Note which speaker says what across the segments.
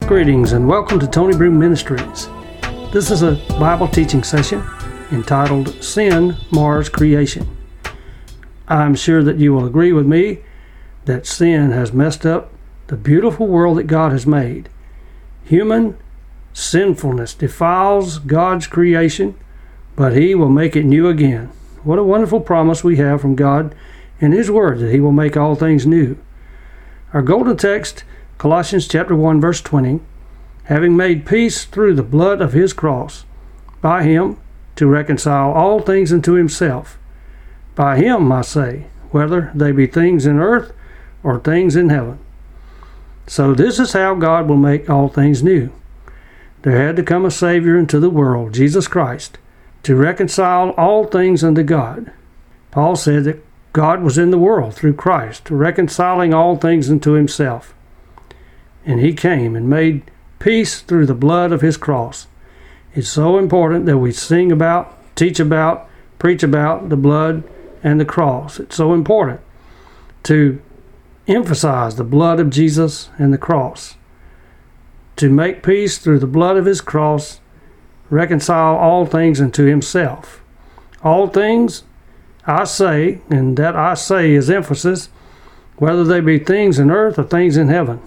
Speaker 1: Greetings and welcome to Tony Broom Ministries. This is a Bible teaching session entitled Sin Mars Creation. I'm sure that you will agree with me that sin has messed up the beautiful world that God has made. Human sinfulness defiles God's creation, but He will make it new again. What a wonderful promise we have from God in His Word that He will make all things new. Our golden text, Colossians chapter 1, verse 20, having made peace through the blood of His cross, by Him to reconcile all things unto Himself. By Him, I say, whether they be things in earth or things in heaven. So this is how God will make all things new. There had to come a Savior into the world, Jesus Christ, to reconcile all things unto God. Paul said that God was in the world through Christ, reconciling all things unto Himself. And He came and made peace through the blood of His cross. It's so important that we sing about, teach about, preach about the blood and the cross. It's so important to emphasize the blood of Jesus and the cross. To make peace through the blood of His cross, reconcile all things unto Himself. All things, I say, and that I say is emphasis, whether they be things in earth or things in heaven.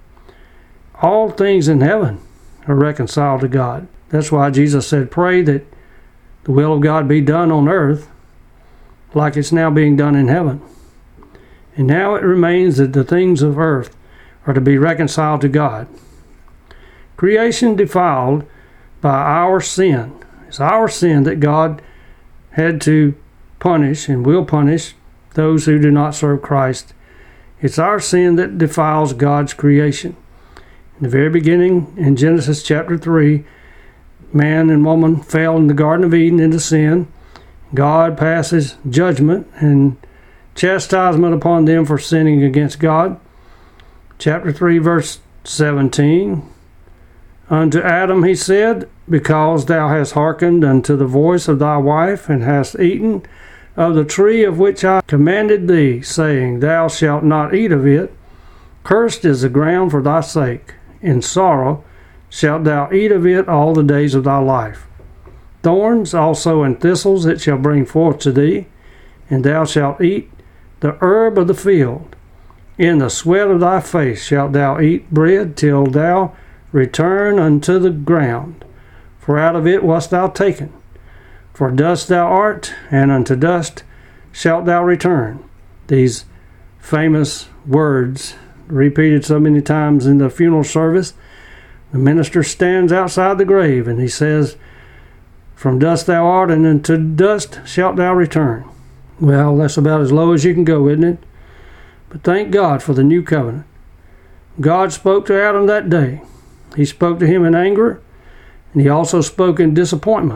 Speaker 1: All things in heaven are reconciled to God. That's why Jesus said, pray that the will of God be done on earth like it's now being done in heaven. And now it remains that the things of earth are to be reconciled to God. Creation defiled by our sin. It's our sin that God had to punish and will punish those who do not serve Christ. It's our sin that defiles God's creation. In the very beginning, in Genesis chapter 3, man and woman fell in the Garden of Eden into sin. God passes judgment and chastisement upon them for sinning against God. Chapter 3, verse 17. Unto Adam he said, because thou hast hearkened unto the voice of thy wife, and hast eaten of the tree of which I commanded thee, saying, thou shalt not eat of it, cursed is the ground for thy sake. In sorrow shalt thou eat of it all the days of thy life. Thorns also and thistles it shall bring forth to thee, and thou shalt eat the herb of the field. In the sweat of thy face shalt thou eat bread till thou return unto the ground, for out of it wast thou taken. For dust thou art, and unto dust shalt thou return. These famous words, repeated so many times in the funeral service. The minister stands outside the grave and he says, from dust thou art, and unto dust shalt thou return. Well, that's about as low as you can go, isn't it? But thank God for the new covenant. God spoke to Adam that day. He spoke to him in anger, and He also spoke in disappointment.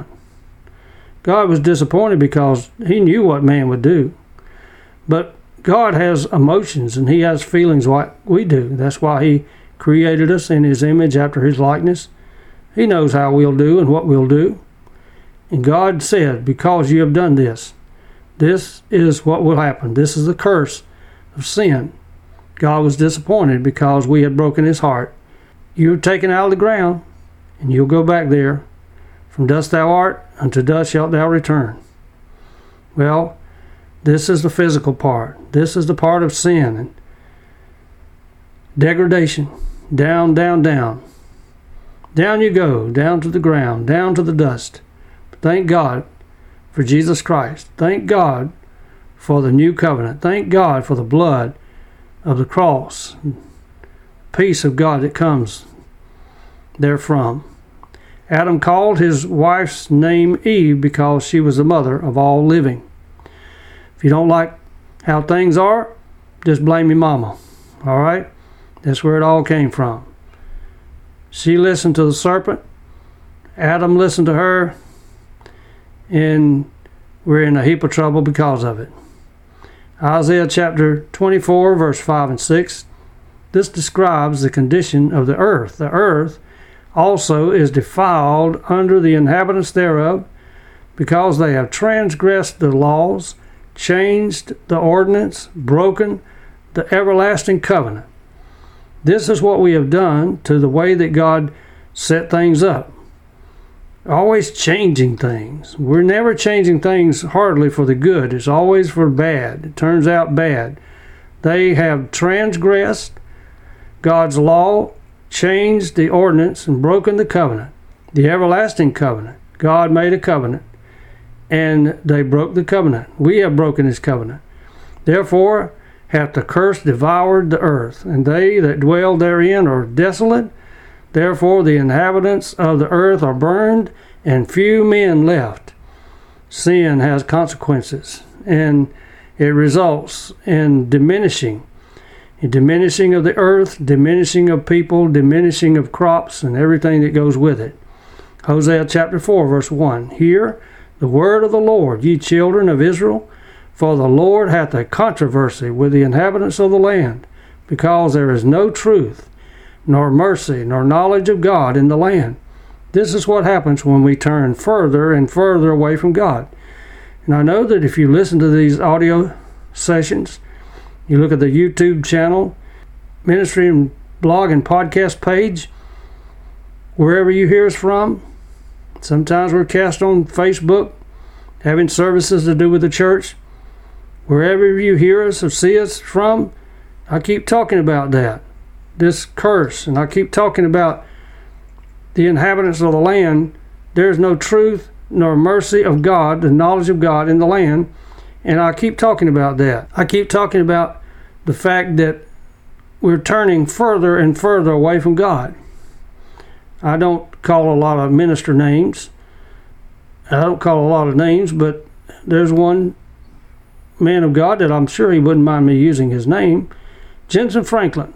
Speaker 1: God was disappointed because He knew what man would do. But God has emotions and He has feelings like we do. That's why He created us in His image after His likeness. He knows how we'll do and what we'll do. And God said, because you have done this, this is what will happen. This is the curse of sin. God was disappointed because we had broken His heart. You're taken out of the ground, and you'll go back there. From dust thou art, unto dust shalt thou return. Well, this is the physical part. This is the part of sin and degradation. Down, down, down. Down you go, down to the ground, down to the dust. But thank God for Jesus Christ. Thank God for the new covenant. Thank God for the blood of the cross. Peace of God that comes therefrom. Adam called his wife's name Eve because she was the mother of all living. If you don't like how things are, just blame your mama. All right? That's where it all came from. She listened to the serpent. Adam listened to her. And we're in a heap of trouble because of it. Isaiah chapter 24, verse 5 and 6. This describes the condition of the earth. The earth also is defiled under the inhabitants thereof, because they have transgressed the laws, changed the ordinance, broken the everlasting covenant. This is what we have done to the way that God set things up. Always changing things. We're never changing things hardly for the good. It's always for bad. It turns out bad. They have transgressed God's law, changed the ordinance, and broken the covenant, the everlasting covenant. God made a covenant, and they broke the covenant. We have broken his covenant. Therefore hath the curse devoured the earth, and they that dwell therein are desolate. Therefore the inhabitants of the earth are burned, and few men left. Sin has consequences, and it results in diminishing of the earth, diminishing of people, diminishing of crops, and everything that goes with it. Hosea chapter 4, verse 1. Hear the word of the Lord, ye children of Israel, for the Lord hath a controversy with the inhabitants of the land, because there is no truth, nor mercy, nor knowledge of God in the land. This is what happens when we turn further and further away from God. And I know that if you listen to these audio sessions, you look at the YouTube channel, ministry and blog and podcast page, wherever you hear us from, sometimes we're cast on Facebook, having services to do with the church. Wherever you hear us or see us from, I keep talking about that, this curse, and I keep talking about the inhabitants of the land. There's no truth nor mercy of God, the knowledge of God in the land, and I keep talking about that. I keep talking about the fact that we're turning further and further away from God. I don't call a lot of minister names. I don't call a lot of names, but there's one man of God that I'm sure he wouldn't mind me using his name, Jentezen Franklin.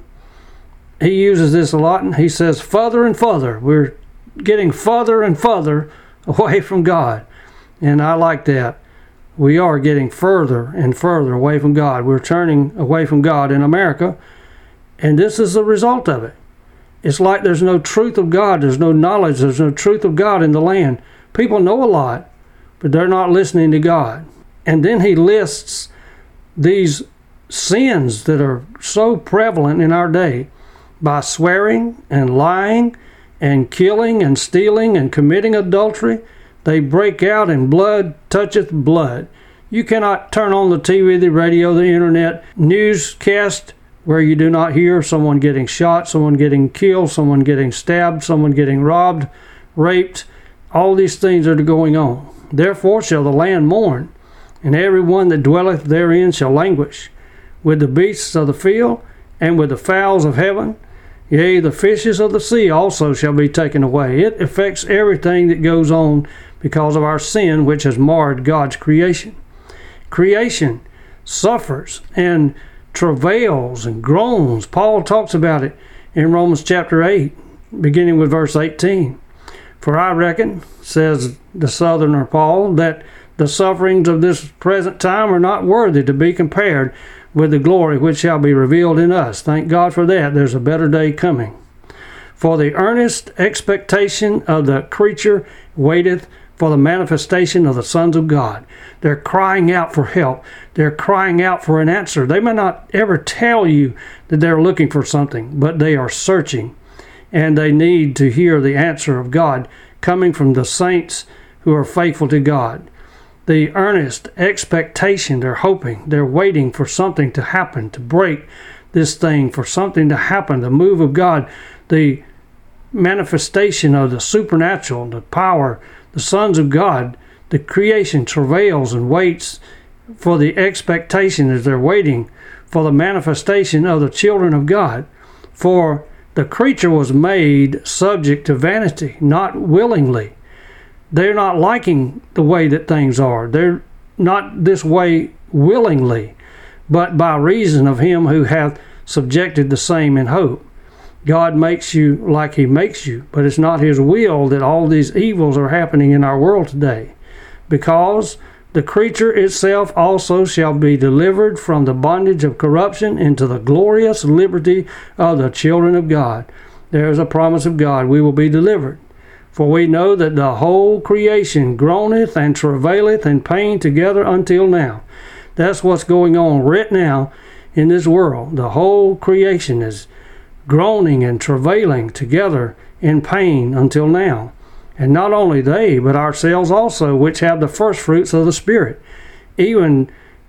Speaker 1: He uses this a lot, and he says, further and further. We're getting further and further away from God. And I like that. We are getting further and further away from God. We're turning away from God in America, and this is the result of it. It's like there's no truth of God. There's no knowledge. There's no truth of God in the land. People know a lot, but they're not listening to God. And then he lists these sins that are so prevalent in our day by swearing and lying and killing and stealing and committing adultery. They break out and blood toucheth blood. You cannot turn on the TV, the radio, the internet, newscast where you do not hear someone getting shot, someone getting killed, someone getting stabbed, someone getting robbed, raped. All these things are going on. Therefore shall the land mourn, and every one that dwelleth therein shall languish, with the beasts of the field, and with the fowls of heaven. Yea, the fishes of the sea also shall be taken away. It affects everything that goes on because of our sin, which has marred God's creation. Creation suffers and travails and groans. Paul talks about it in Romans chapter 8, beginning with verse 18. For I reckon, says the Southerner Paul, that the sufferings of this present time are not worthy to be compared with the glory which shall be revealed in us. Thank God for that. There's a better day coming. For the earnest expectation of the creature waiteth for the manifestation of the sons of God. They're crying out for help. They're crying out for an answer. They may not ever tell you that they're looking for something, but they are searching, and they need to hear the answer of God coming from the saints who are faithful to God. The earnest expectation, they're hoping, they're waiting for something to happen, to break this thing, for something to happen, the move of God, the manifestation of the supernatural, the power, the sons of God. The creation travails and waits for the expectation as they're waiting for the manifestation of the children of God. For the creature was made subject to vanity, not willingly. They're not liking the way that things are. They're not this way willingly, but by reason of him who hath subjected the same in hope. God makes you like he makes you, but it's not his will that all these evils are happening in our world today, because the creature itself also shall be delivered from the bondage of corruption into the glorious liberty of the children of God. There is a promise of God. We will be delivered. For we know that the whole creation groaneth and travaileth in pain together until now. That's what's going on right now in this world. The whole creation is groaning and travailing together in pain until now. And not only they, but ourselves also, which have the first fruits of the Spirit. Even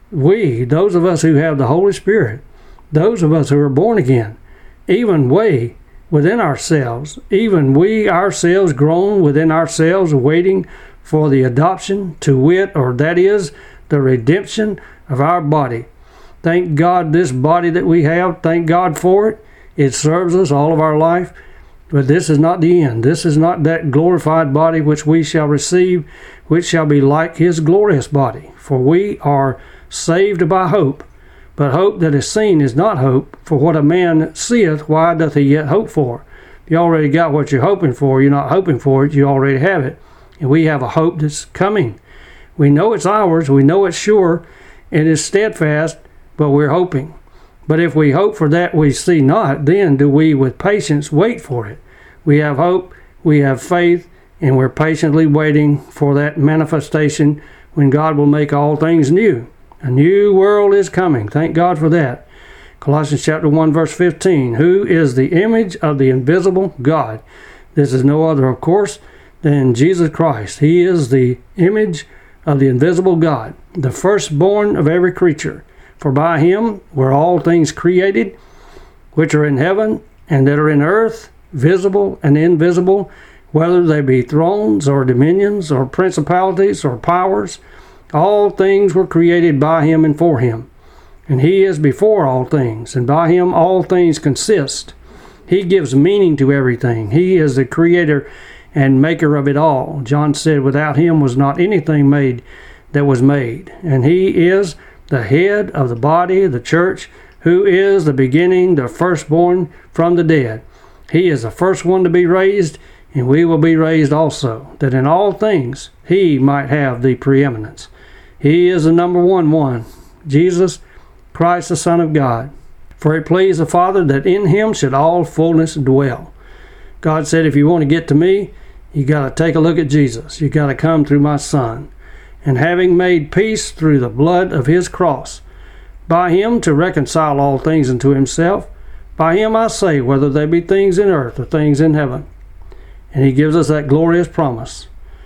Speaker 1: we, those of us who have the Holy Spirit, those of us who are born again, even we within ourselves, even we ourselves groan within ourselves, waiting for the adoption, to wit, or that is, the redemption of our body. Thank God this body that we have, thank God for it. It serves us all of our life. But this is not the end. This is not that glorified body which we shall receive, which shall be like his glorious body. For we are saved by hope. But hope that is seen is not hope. For what a man seeth, why doth he yet hope for? You already got what you're hoping for. You're not hoping for it. You already have it. And we have a hope that's coming. We know it's ours. We know it's sure. It is steadfast, but we're hoping. But if we hope for that we see not, then do we with patience wait for it. We have hope, we have faith, and we're patiently waiting for that manifestation when God will make all things new. A new world is coming. Thank God for that. Colossians chapter 1, verse 15. Who is the image of the invisible God? This is no other, of course, than Jesus Christ. He is the image of the invisible God, the firstborn of every creature. For by him were all things created, which are in heaven and that are in earth, visible and invisible, whether they be thrones or dominions or principalities or powers. All things were created by him and for him. And he is before all things, and by him all things consist. He gives meaning to everything. He is the creator and maker of it all. John said, without him was not anything made that was made. And he is the head of the body, the church, who is the beginning, the firstborn from the dead. He is the first one to be raised, and we will be raised also, that in all things he might have the preeminence. He is the number one, Jesus Christ, the Son of God. For it pleased the Father that in him should all fullness dwell. God said, if you want to get to me, you got to take a look at Jesus. You got to come through my Son. And having made peace through the blood of his cross, by him to reconcile all things unto himself, by him I say, whether they be things in earth or things in heaven. And he gives us that glorious promise.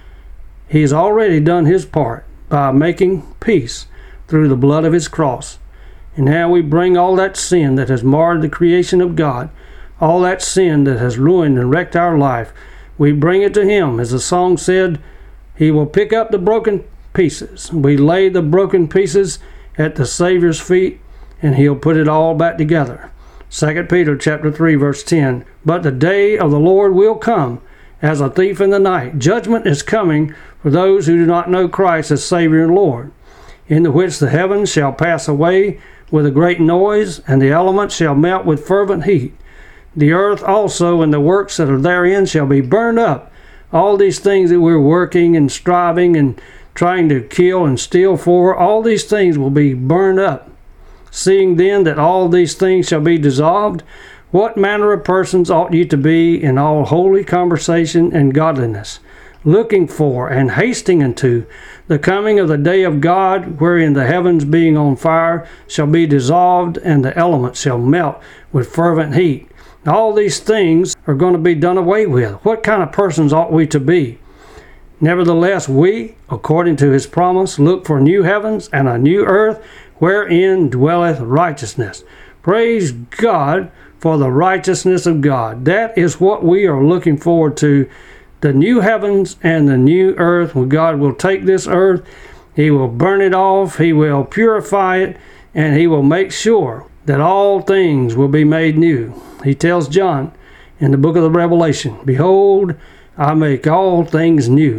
Speaker 1: He has already done his part by making peace through the blood of his cross. And now we bring all that sin that has marred the creation of God, all that sin that has ruined and wrecked our life, we bring it to him. As the song said, he will pick up the broken pieces. We lay the broken pieces at the Savior's feet, and he'll put it all back together. 2 Peter chapter 3, verse 10. But the day of the Lord will come as a thief in the night. Judgment is coming for those who do not know Christ as Savior and Lord, in the which the heavens shall pass away with a great noise, and the elements shall melt with fervent heat. The earth also and the works that are therein shall be burned up. All these things that we're working and striving and trying to kill and steal for, all these things will be burned up. Seeing then that all these things shall be dissolved, what manner of persons ought ye to be in all holy conversation and godliness, looking for and hasting unto the coming of the day of God, wherein the heavens being on fire shall be dissolved, and the elements shall melt with fervent heat. All these things are going to be done away with. What kind of persons ought we to be? Nevertheless, we, according to his promise, look for new heavens and a new earth, wherein dwelleth righteousness. Praise God for the righteousness of God. That is what we are looking forward to, the new heavens and the new earth, when God will take this earth, he will burn it off, he will purify it, and he will make sure that all things will be made new. He tells John in the book of the Revelation, behold, I make all things new,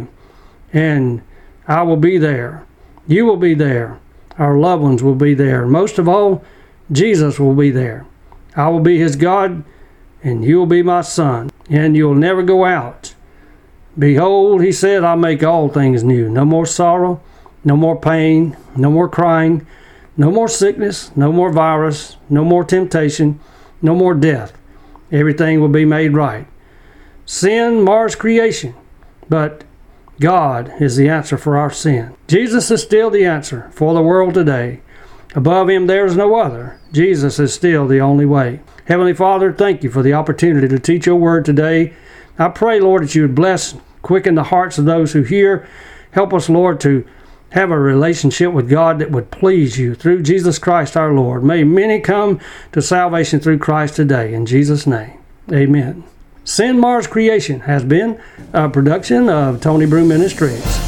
Speaker 1: and I will be there. You will be there. Our loved ones will be there. Most of all, Jesus will be there. I will be his God, and you will be my son, and you'll never go out. Behold, he said, I make all things new. No more sorrow, no more pain, no more crying, no more sickness, no more virus, no more temptation, no more death. Everything will be made right. Sin mars creation, but God is the answer for our sin. Jesus is still the answer for the world today. Above him there is no other. Jesus is still the only way. Heavenly Father, thank you for the opportunity to teach your word today. I pray, Lord, that you would bless, quicken the hearts of those who hear. Help us, Lord, to have a relationship with God that would please you through Jesus Christ our Lord. May many come to salvation through Christ today. In Jesus' name, amen. Sin Mars Creation has been a production of Tony Broom Ministries.